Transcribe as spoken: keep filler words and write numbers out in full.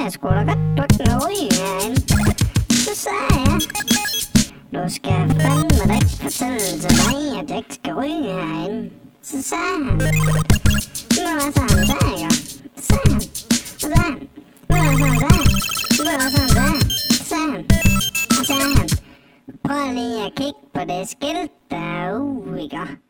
jeg sgu da godt, du ikke må ryge herinde. Så sagde jeg, du skal fandme da ikke fortælle til mig, at jeg ikke skal ryge herinde. Så sagde han, men hvad så han sagde, ikke? Så sagde han, så sagde han, men hvad så han sagde, men hvad så han sagde, så sagde han, så sagde han, prøv lige at kigge på det skilt derude, ikke?